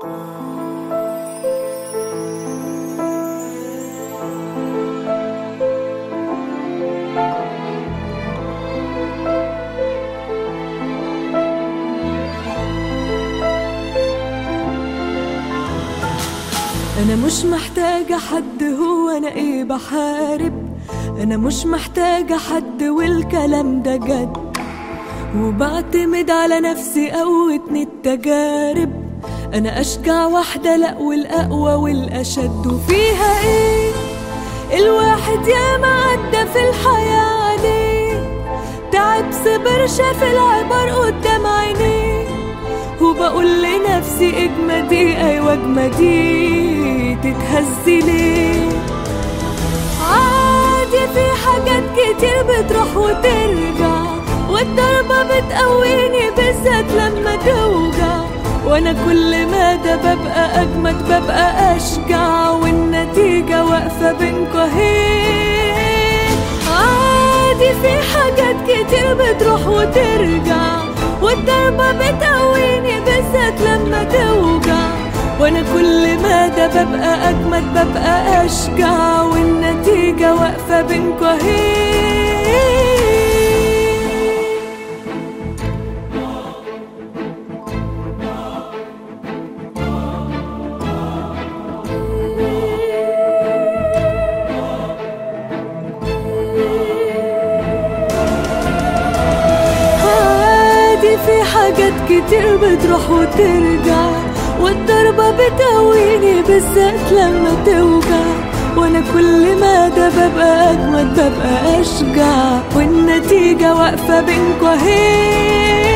أنا مش محتاجة حد، هو أنا إيه بحارب؟ أنا مش محتاجة حد والكلام ده جد، وبعتمد على نفسي قوتني التجارب. أنا أشجع واحدة لأ والأقوى والأشد، وفيها إيه؟ الواحد ياما عدى في الحياة عليه، تعب صبر شاف العبر قدام عينيه، وبقول لنفسي اجمدي أيوة اجمدي، تتهزي ليه؟ عادي في حاجات كتير بتروح وترجع، والضربة بتقويني بالذات لما توجع، وانا كل مدى ببقى اجمد ببقى اشجع، والنتيجة واقفة بينكوا اهي. عادي في حاجات كتير بتروح وترجع، والضربة بتقويني بالذات لما توجع، وانا كل مدى ببقى اجمد ببقى اشجع، والنتيجة واقفة بينكوا اهي. في حاجات كتير بتروح وترجع، والضربة بتقويني بالذات لما توجع، وانا كل مدى ببقى اجمد ببقى اشجع، والنتيجة واقفة بينكوا اهي.